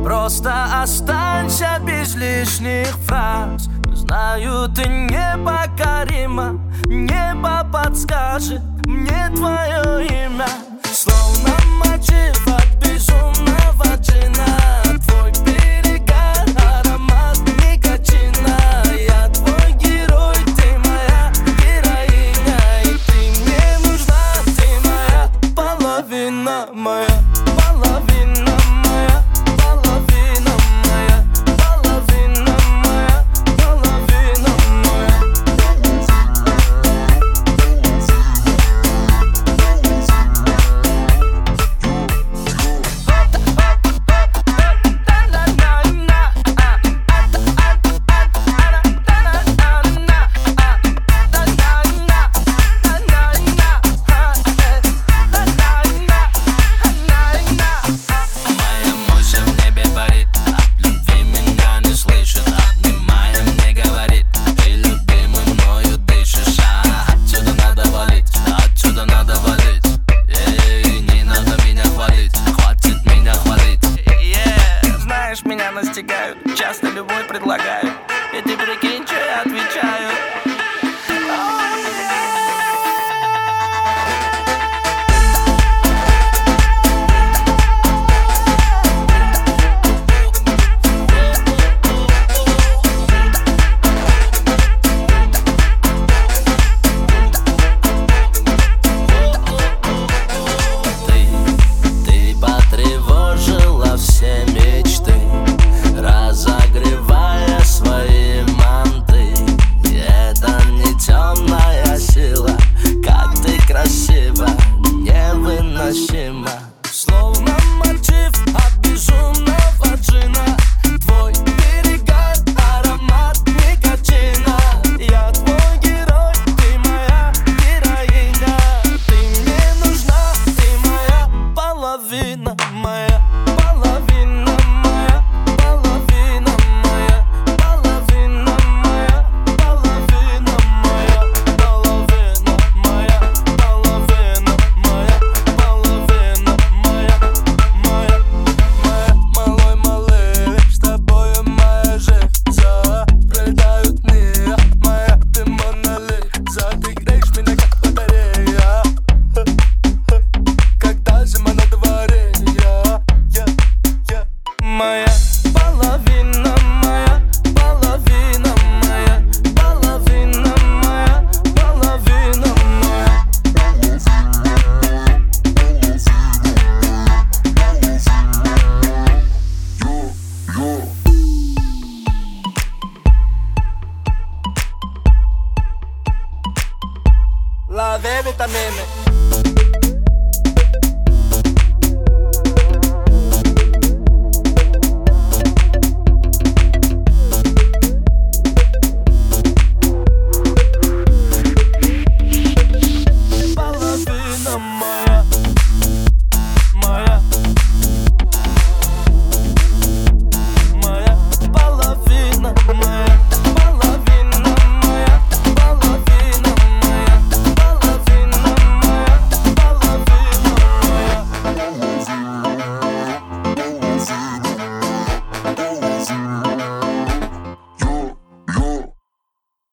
Просто останься без лишних фраз. Знаю, ты непокорима. Небо подскажет мне твое имя. Словно мотив от безумного джина. Твой перегар, аромат никотина. Я твой герой, ты моя героиня. И ты мне нужна, ты моя половина моя. Половина моя, половина моя, половина моя, половина моя. Меня настигают, часто любовь предлагают. И ты прикинь, что я отвечаю. Ты потревожила все мечты, разогревая свои манты. Это не темная сила, как ты красива, невыносима. Словно мотив от безумного джина. Твой перегар, аромат никотина. Я твой герой, ты моя героиня. Ты мне нужна, ты моя половина моя. Половина моя, половина моя, половина моя, половина моя, половина моя, половина моя, половина моя, моя. Малой малыш, с тобою моя жизнь. Запродают мир, моя ты монолиза. Ты греешь меня как батарея, когда зима на дворе. Моя половина моя, половина моя, половина моя, половина моя. Lave vitamine.